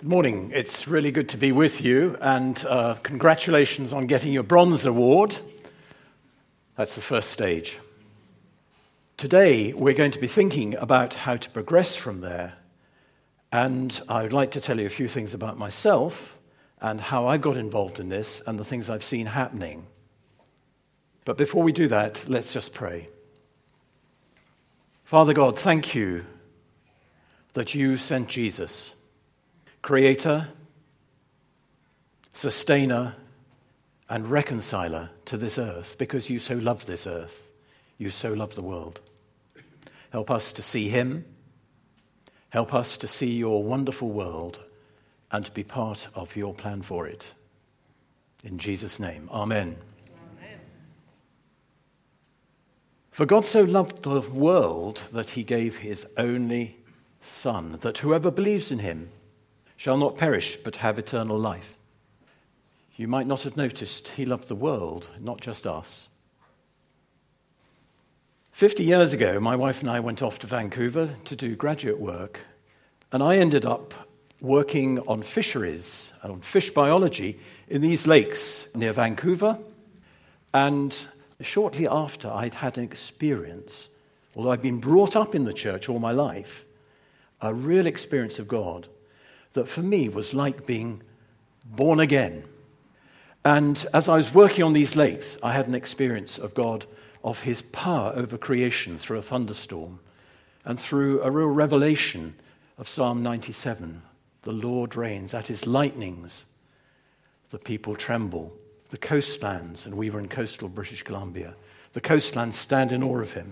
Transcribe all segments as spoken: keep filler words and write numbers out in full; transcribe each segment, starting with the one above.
Good morning. It's really good to be with you, and uh, congratulations on getting your Bronze Award. That's the first stage. Today, we're going to be thinking about how to progress from there, and I would like to tell you a few things about myself and how I got involved in this and the things I've seen happening. But before we do that, let's just pray. Father God, thank you that you sent Jesus, Creator, Sustainer, and Reconciler to this earth, because you so love this earth. You so love the world. Help us to see him. Help us to see your wonderful world and to be part of your plan for it. In Jesus' name, amen. Amen. For God so loved the world that he gave his only Son, that whoever believes in him shall not perish but have eternal life. You might not have noticed he loved the world, not just us. Fifty years ago, my wife and I went off to Vancouver to do graduate work, and I ended up working on fisheries, on fish biology in these lakes near Vancouver. And shortly after, I'd had an experience, although I'd been brought up in the church all my life, a real experience of God that for me was like being born again. And as I was working on these lakes, I had an experience of God, of his power over creation through a thunderstorm and through a real revelation of Psalm ninety-seven. The Lord reigns, at his lightnings the people tremble. The coastlands, and we were in coastal British Columbia, the coastlands stand in awe of him.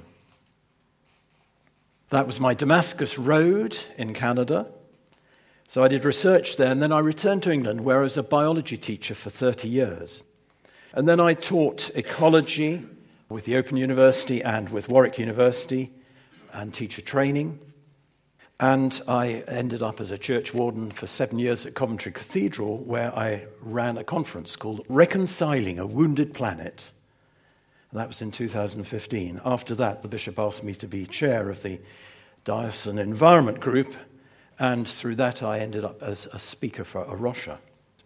That was my Damascus Road in Canada. So I did research there, and then I returned to England, where I was a biology teacher for thirty years. And then I taught ecology with the Open University and with Warwick University, and teacher training. And I ended up as a church warden for seven years at Coventry Cathedral, where I ran a conference called Reconciling a Wounded Planet. And that was in two thousand fifteen. After that, the bishop asked me to be chair of the Diocesan Environment Group, and through that I ended up as a speaker for A Rocha.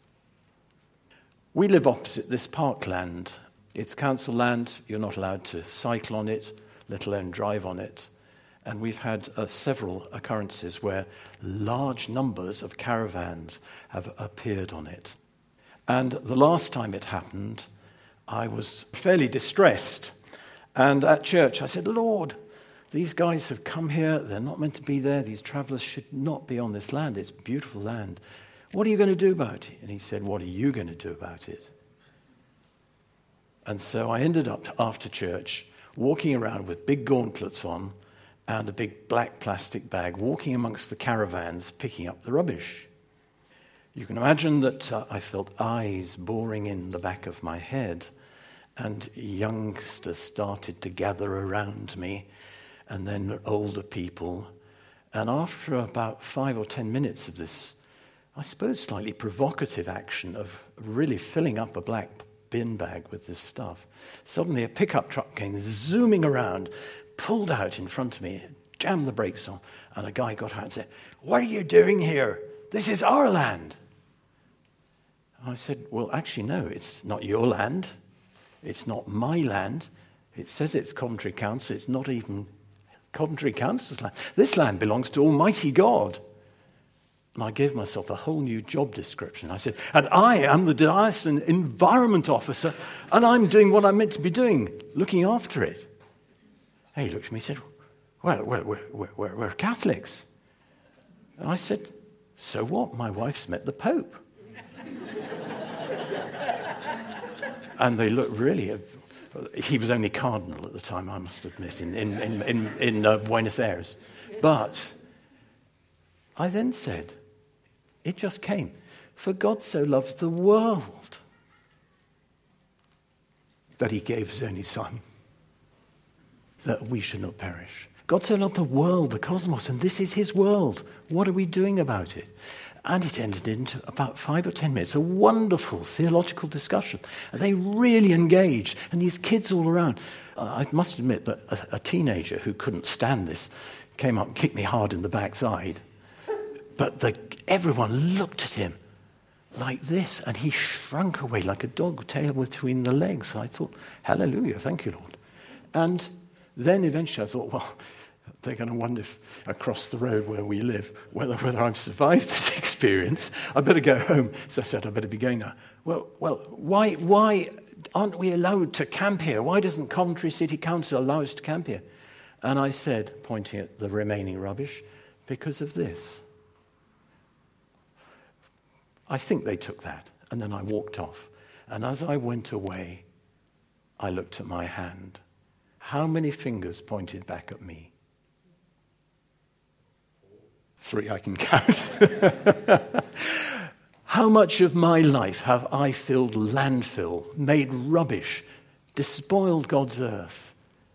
We live opposite this parkland. It's council land. You're not allowed to cycle on it, let alone drive on it. And we've had uh, several occurrences where large numbers of caravans have appeared on it. And the last time it happened, I was fairly distressed. And at church I said, Lord, these guys have come here. They're not meant to be there. These travelers should not be on this land. It's beautiful land. What are you going to do about it? And he said, what are you going to do about it? And so I ended up, after church, walking around with big gauntlets on and a big black plastic bag, walking amongst the caravans, picking up the rubbish. You can imagine that uh, I felt eyes boring in the back of my head, and youngsters started to gather around me, and then older people. And after about five or ten minutes of this, I suppose slightly provocative action of really filling up a black bin bag with this stuff, suddenly a pickup truck came zooming around, pulled out in front of me, jammed the brakes on, and a guy got out and said, what are you doing here? This is our land. I said, well, actually, no, it's not your land. It's not my land. It says it's Coventry Council. It's not even Coventry Council's land. This land belongs to Almighty God. And I gave myself a whole new job description. I said, and I am the Diocesan Environment Officer, and I'm doing what I'm meant to be doing, looking after it. And he looked at me and said, well, we're, we're, we're, we're Catholics. And I said, so what? My wife's met the Pope. And they looked really... He was only cardinal at the time, I must admit, in, in, in, in, in uh, Buenos Aires. But I then said, it just came. For God so loved the world that he gave his only Son, that we should not perish. God so loved the world, the cosmos, and this is his world. What are we doing about it? And it ended into about five or ten minutes, a wonderful theological discussion. And they really engaged, and these kids all around. Uh, I must admit that a, a teenager who couldn't stand this came up and kicked me hard in the backside. But the everyone looked at him like this, and he shrunk away like a dog, tail between the legs. I thought, hallelujah, thank you, Lord. And then eventually I thought, well, they're going to wonder if across the road where we live, whether whether I've survived this experience. I better go home. So I said, I better be going now. Well, well, why why aren't we allowed to camp here? Why doesn't Coventry City Council allow us to camp here? And I said, pointing at the remaining rubbish, because of this. I think they took that, and then I walked off. And as I went away, I looked at my hand. How many fingers pointed back at me? Three I can count. How much of my life have I filled landfill, made rubbish, despoiled God's earth?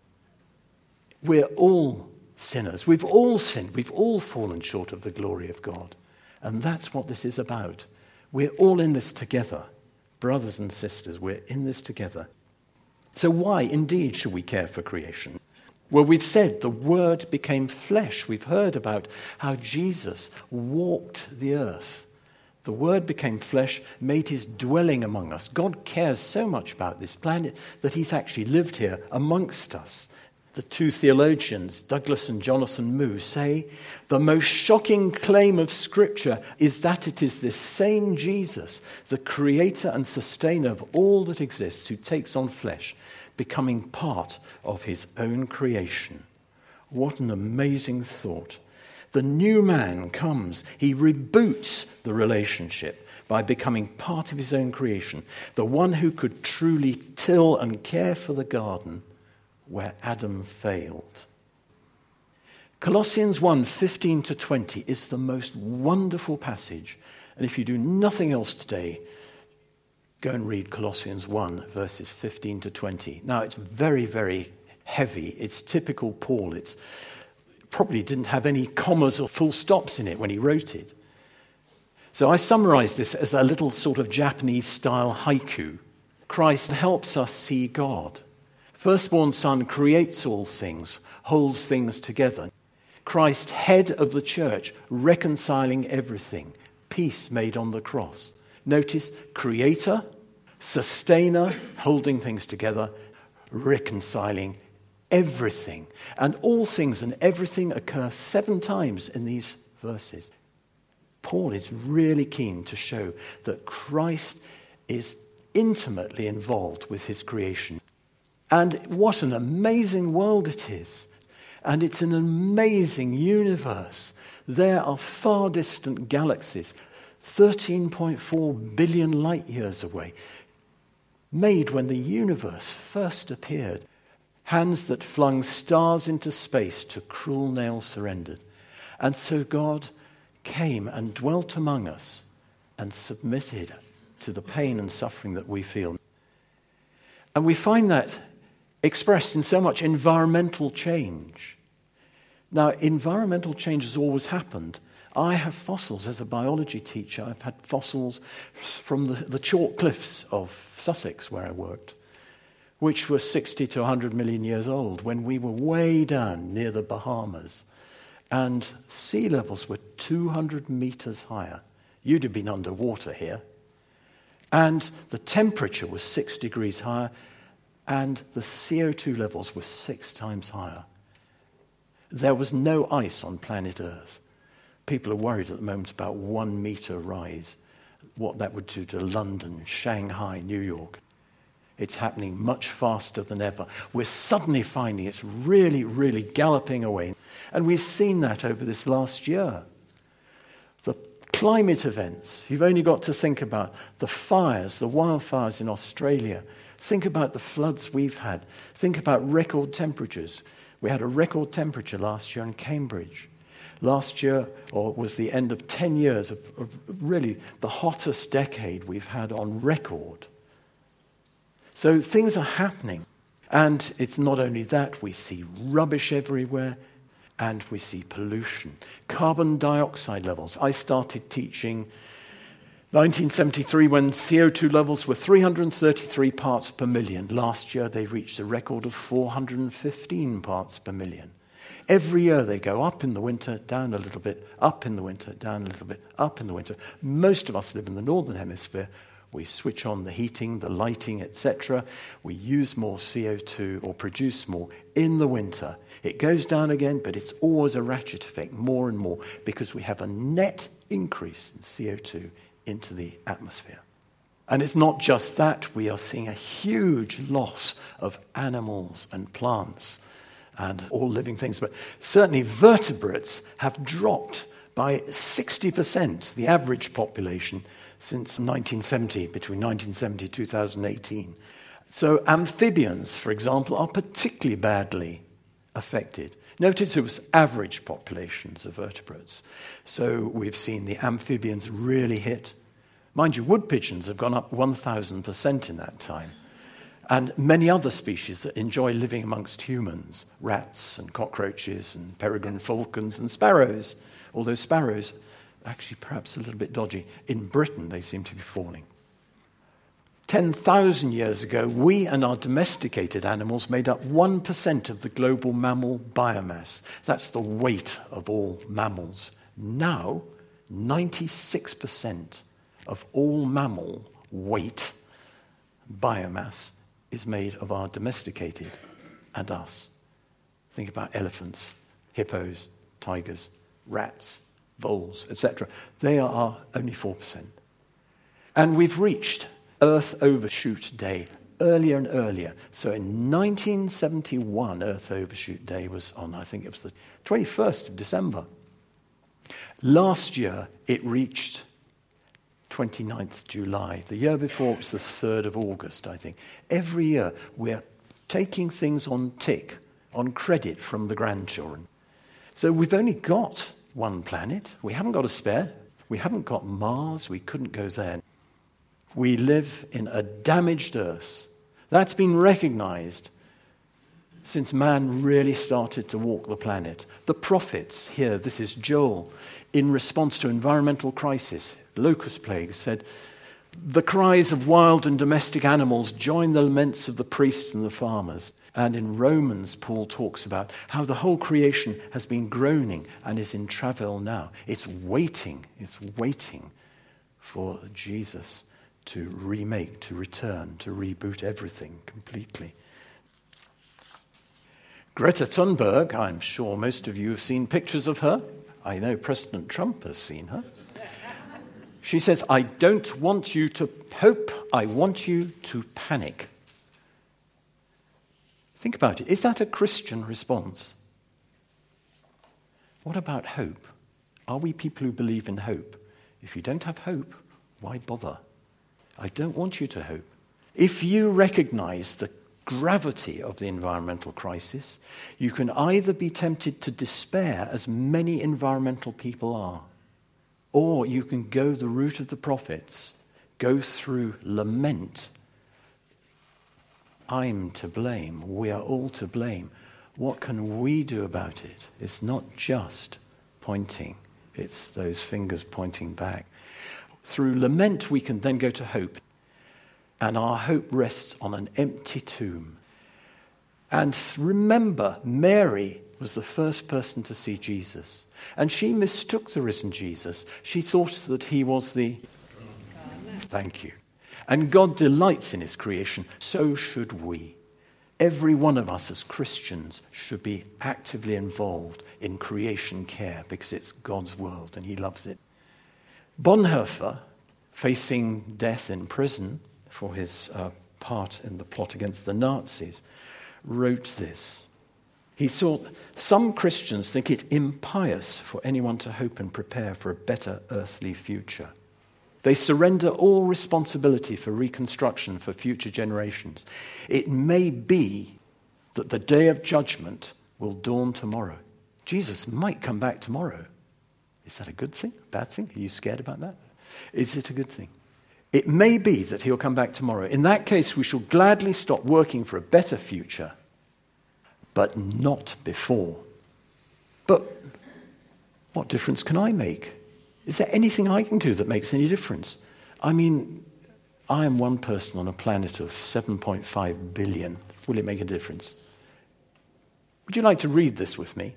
We're all sinners. We've all sinned. We've all fallen short of the glory of God. And that's what this is about. We're all in this together. Brothers and sisters, we're in this together. So why, indeed, should we care for creation? Well, we've said the Word became flesh. We've heard about how Jesus walked the earth. The Word became flesh, made his dwelling among us. God cares so much about this planet that he's actually lived here amongst us. The two theologians, Douglas and Jonathan Moo, say the most shocking claim of Scripture is that it is this same Jesus, the creator and sustainer of all that exists, who takes on flesh, becoming part of his own creation. What an amazing thought. The new man comes, he reboots the relationship by becoming part of his own creation, the one who could truly till and care for the garden where Adam failed. Colossians one, fifteen to twenty is the most wonderful passage. And if you do nothing else today, go and read Colossians one, verses fifteen to twenty. Now, it's very, very heavy. It's typical Paul. It's probably didn't have any commas or full stops in it when he wrote it. So I summarize this as a little sort of Japanese-style haiku. Christ helps us see God. Firstborn Son creates all things, holds things together. Christ, head of the church, reconciling everything. Peace made on the cross. Notice, creator, sustainer, holding things together, reconciling everything. And all things and everything occur seven times in these verses. Paul is really keen to show that Christ is intimately involved with his creation. And what an amazing world it is. And it's an amazing universe. There are far distant galaxies, thirteen point four billion light years away, made when the universe first appeared. Hands that flung stars into space to cruel nails surrendered. And so God came and dwelt among us and submitted to the pain and suffering that we feel. And we find that expressed in so much environmental change. Now, environmental change has always happened. I have fossils as a biology teacher. I've had fossils from the, the chalk cliffs of Sussex, where I worked, which were sixty to one hundred million years old, when we were way down near the Bahamas. And sea levels were two hundred meters higher. You'd have been underwater here. And the temperature was six degrees higher, and the C O two levels were six times higher. There was no ice on planet Earth. People are worried at the moment about one meter rise, what that would do to London, Shanghai, New York. It's happening much faster than ever. We're suddenly finding it's really, really galloping away. And we've seen that over this last year. The climate events, you've only got to think about the fires, the wildfires in Australia. Think about the floods we've had. Think about record temperatures. We had a record temperature last year in Cambridge. Last year, or was the end of ten years of, of really the hottest decade we've had on record. So things are happening. And it's not only that, we see rubbish everywhere and we see pollution. Carbon dioxide levels. I started teaching nineteen seventy-three when C O two levels were three hundred thirty-three parts per million. Last year they reached a record of four hundred fifteen parts per million. Every year they go up in the winter, down a little bit, up in the winter, down a little bit, up in the winter. Most of us live in the northern hemisphere. We switch on the heating, the lighting, et cetera. We use more C O two or produce more in the winter. It goes down again, but it's always a ratchet effect, more and more, because we have a net increase in C O two into the atmosphere. And it's not just that. We are seeing a huge loss of animals and plants and all living things. But certainly vertebrates have dropped by sixty percent, the average population, since nineteen seventy, between nineteen seventy and two thousand eighteen. So amphibians, for example, are particularly badly affected. Notice it was average populations of vertebrates. So we've seen the amphibians really hit. Mind you, wood pigeons have gone up one thousand percent in that time. And many other species that enjoy living amongst humans, rats and cockroaches and peregrine falcons and sparrows, although sparrows actually perhaps a little bit dodgy. In Britain, they seem to be falling. ten thousand years ago, we and our domesticated animals made up one percent of the global mammal biomass. That's the weight of all mammals. Now, ninety-six percent of all mammal weight, biomass, is made of our domesticated and us. Think about elephants, hippos, tigers, rats, voles, et cetera. They are only four percent. And we've reached Earth Overshoot Day earlier and earlier. So in nineteen seventy-one, Earth Overshoot Day was on, I think it was the twenty-first of December. Last year, it reached twenty-ninth of July. The year before, it was the third of August, I think. Every year, we're taking things on tick, on credit from the grandchildren. So we've only got one planet. We haven't got a spare. We haven't got Mars. We couldn't go there. We live in a damaged Earth. That's been recognized since man really started to walk the planet. The prophets here, this is Joel, in response to environmental crisis, locust plague, said, "The cries of wild and domestic animals join the laments of the priests and the farmers." And in Romans, Paul talks about how the whole creation has been groaning and is in travail now. It's waiting, it's waiting for Jesus to remake, to return, to reboot everything completely. Greta Thunberg, I'm sure most of you have seen pictures of her. I know President Trump has seen her. She says, "I don't want you to hope, I want you to panic." Think about it. Is that a Christian response? What about hope? Are we people who believe in hope? If you don't have hope, why bother? I don't want you to hope. If you recognize the gravity of the environmental crisis, you can either be tempted to despair, as many environmental people are, or you can go the route of the prophets, go through lament. I'm to blame. We are all to blame. What can we do about it? It's not just pointing. It's those fingers pointing back. Through lament, we can then go to hope. And our hope rests on an empty tomb. And remember, Mary was the first person to see Jesus. And she mistook the risen Jesus. She thought that he was the... Thank you. And God delights in his creation. So should we. Every one of us as Christians should be actively involved in creation care because it's God's world and he loves it. Bonhoeffer, facing death in prison for his uh, part in the plot against the Nazis, wrote this. He thought, "Some Christians think it impious for anyone to hope and prepare for a better earthly future. They surrender all responsibility for reconstruction for future generations. It may be that the day of judgment will dawn tomorrow." Jesus might come back tomorrow. Is that a good thing? A bad thing? Are you scared about that? Is it a good thing? It may be that he'll come back tomorrow. In that case, we shall gladly stop working for a better future, but not before. But what difference can I make? Is there anything I can do that makes any difference? I mean, I am one person on a planet of seven point five billion. Will it make a difference? Would you like to read this with me?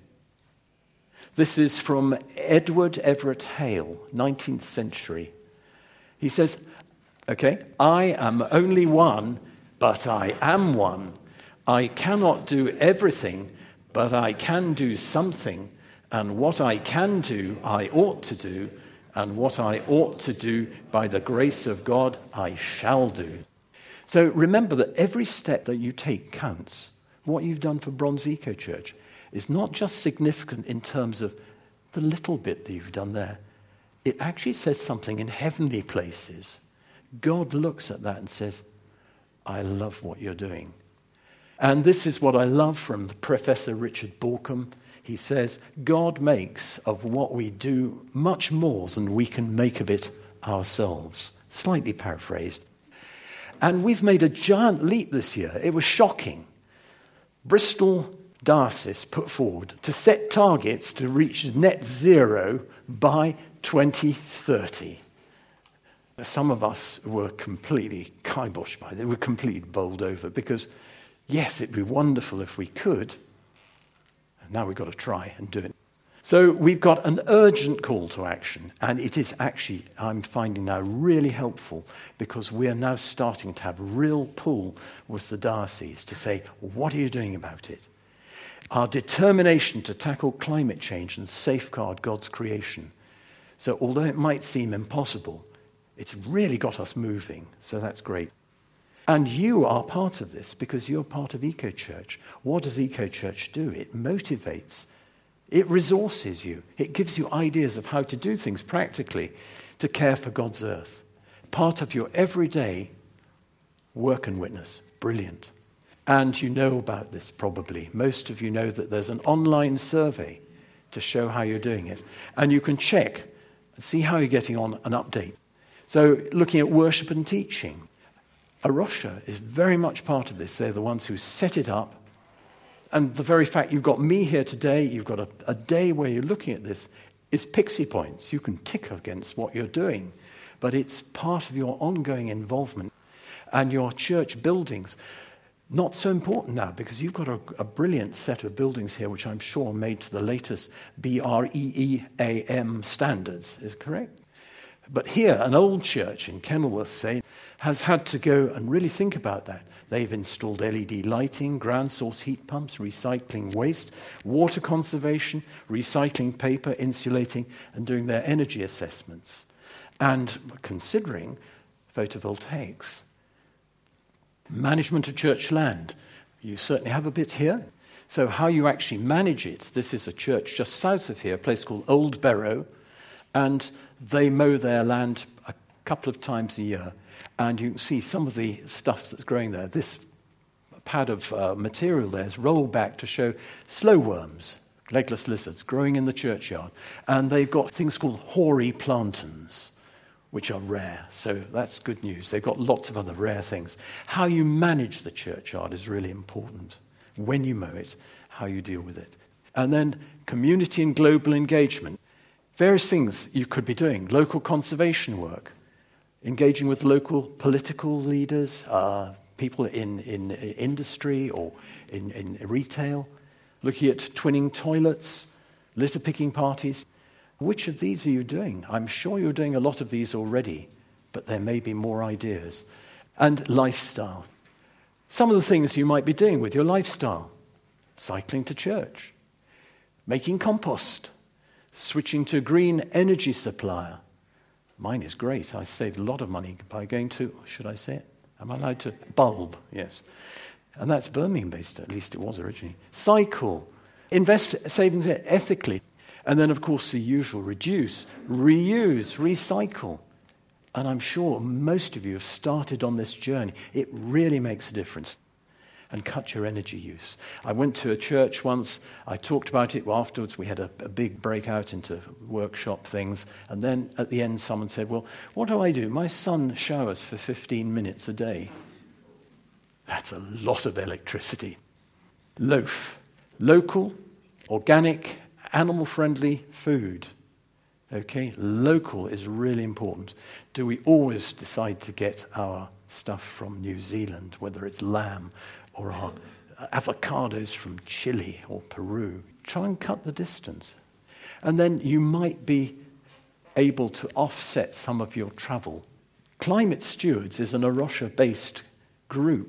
This is from Edward Everett Hale, nineteenth century. He says, okay, I am only one, but I am one. I cannot do everything, but I can do something. And what I can do, I ought to do. And what I ought to do, by the grace of God, I shall do. So remember that every step that you take counts. What you've done for Bronze Eco Church is not just significant in terms of the little bit that you've done there. It actually says something in heavenly places. God looks at that and says, I love what you're doing. And this is what I love from Professor Richard Bauckham. He says, God makes of what we do much more than we can make of it ourselves. Slightly paraphrased. And we've made a giant leap this year. It was shocking. Bristol Diocese put forward to set targets to reach net zero by twenty thirty. Some of us were completely kiboshed by it. They were completely bowled over because, yes, it'd be wonderful if we could. And now we've got to try and do it. So we've got an urgent call to action, and it is actually, I'm finding now, really helpful because we are now starting to have real pull with the diocese to say, what are you doing about it? Our determination to tackle climate change and safeguard God's creation. So although it might seem impossible, it's really got us moving, so that's great. And you are part of this because you're part of Eco Church. What does Eco Church do? It motivates. It resources you. It gives you ideas of how to do things practically to care for God's earth. Part of your everyday work and witness. Brilliant. And you know about this probably. Most of you know that there's an online survey to show how you're doing it. And you can check and see how you're getting on and update. So looking at worship and teaching. A Rocha is very much part of this. They're the ones who set it up. And the very fact you've got me here today, you've got a, a day where you're looking at this, is pixie points. You can tick against what you're doing. But it's part of your ongoing involvement. And your church buildings, not so important now because you've got a, a brilliant set of buildings here, which I'm sure are made to the latest B R E E A M standards. Is correct? But here, an old church in Kenilworth, say, has had to go and really think about that. They've installed L E D lighting, ground source heat pumps, recycling waste, water conservation, recycling paper, insulating, and doing their energy assessments. And considering photovoltaics. Management of church land. You certainly have a bit here. So how you actually manage it, this is a church just south of here, a place called Old Barrow, and they mow their land a couple of times a year. And you can see some of the stuff that's growing there. This pad of uh, material there is rolled back to show slow worms, legless lizards, growing in the churchyard. And they've got things called hoary plantains, which are rare. So that's good news. They've got lots of other rare things. How you manage the churchyard is really important. When you mow it, how you deal with it. And then community and global engagement. Various things you could be doing. Local conservation work. Engaging with local political leaders, uh, people in, in industry or in, in retail. Looking at twinning toilets, litter picking parties. Which of these are you doing? I'm sure you're doing a lot of these already, but there may be more ideas. And lifestyle. Some of the things you might be doing with your lifestyle. Cycling to church. Making compost. Switching to a green energy supplier. Mine is great. I saved a lot of money by going to, should I say it? Am I allowed to? Bulb, yes. And that's Birmingham-based, at least it was originally. Cycle. Invest savings ethically. And then, of course, the usual reduce, reuse, recycle. And I'm sure most of you have started on this journey. It really makes a difference. And cut your energy use. I went to a church once. I talked about it. Well, afterwards, we had a, a big breakout into workshop things. And then at the end, someone said, well, what do I do? My son showers for fifteen minutes a day. That's a lot of electricity. Loaf. Local, organic, animal-friendly food. Okay, local is really important. Do we always decide to get our stuff from New Zealand, whether it's lamb or our avocados from Chile or Peru. Try and cut the distance. And then you might be able to offset some of your travel. Climate Stewards is an A Rocha-based group.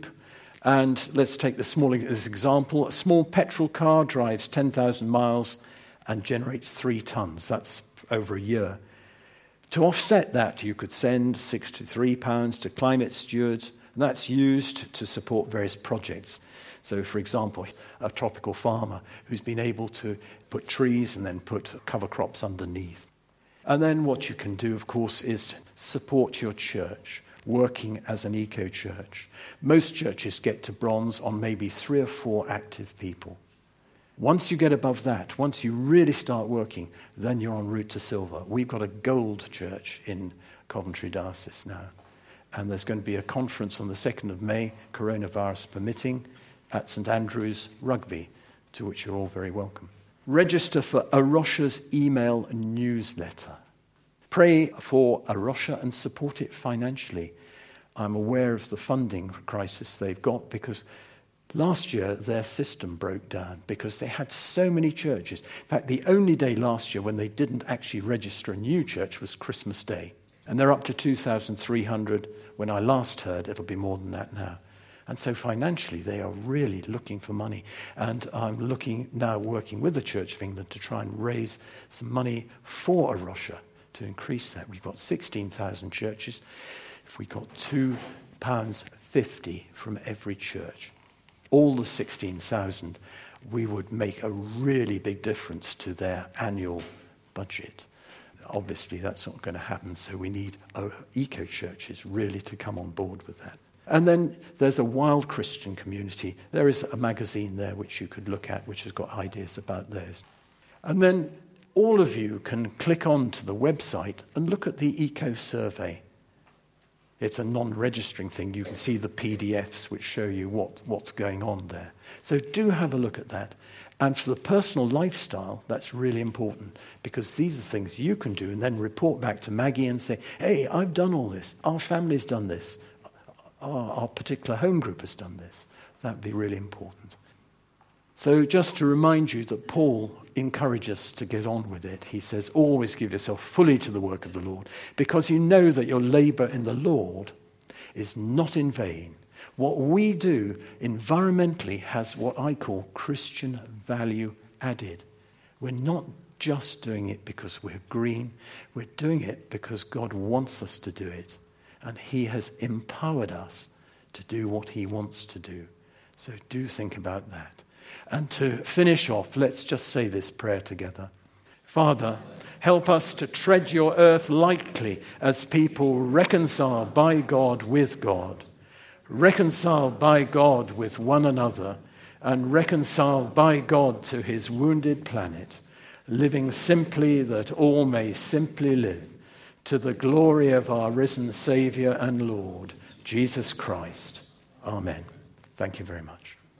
And let's take the small this example. A small petrol car drives ten thousand miles and generates three tons. That's over a year. To offset that, you could send sixty-three pounds to Climate Stewards, and that's used to support various projects. So, for example, a tropical farmer who's been able to put trees and then put cover crops underneath. And then what you can do, of course, is support your church, working as an eco-church. Most churches get to bronze on maybe three or four active people. Once you get above that, once you really start working, then you're en route to silver. We've got a gold church in Coventry Diocese now. And there's going to be a conference on the second of May, coronavirus permitting, at St Andrew's, Rugby, to which you're all very welcome. Register for A Rocha's email newsletter. Pray for A Rocha and support it financially. I'm aware of the funding crisis they've got because last year their system broke down because they had so many churches. In fact, the only day last year when they didn't actually register a new church was Christmas Day. And they're up to two thousand three hundred. When I last heard, it'll be more than that now. And so financially, they are really looking for money. And I'm looking now, working with the Church of England to try and raise some money for A Rocha to increase that. We've got sixteen thousand churches. If we got two pounds fifty from every church, all the sixteen thousand, we would make a really big difference to their annual budget. Obviously, that's not going to happen, so we need our eco-churches really to come on board with that. And then there's a Wild Christian Community. There is a magazine there which you could look at, which has got ideas about those. And then all of you can click on to the website and look at the Eco Survey. It's a non-registering thing. You can see the P D Fs which show you what, what's going on there. So do have a look at that. And for the personal lifestyle, that's really important because these are things you can do and then report back to Maggie and say, hey, I've done all this. Our family's done this. Our, our particular home group has done this. That would be really important. So just to remind you that Paul encourages us to get on with it. He says, always give yourself fully to the work of the Lord because you know that your labor in the Lord is not in vain. What we do environmentally has what I call Christian value added. We're not just doing it because we're green. We're doing it because God wants us to do it. And he has empowered us to do what he wants to do. So do think about that. And to finish off, let's just say this prayer together. Father, help us to tread your earth lightly as people reconciled by God with God, reconciled by God with one another, and reconciled by God to his wounded planet, living simply that all may simply live, to the glory of our risen Saviour and Lord, Jesus Christ. Amen. Thank you very much.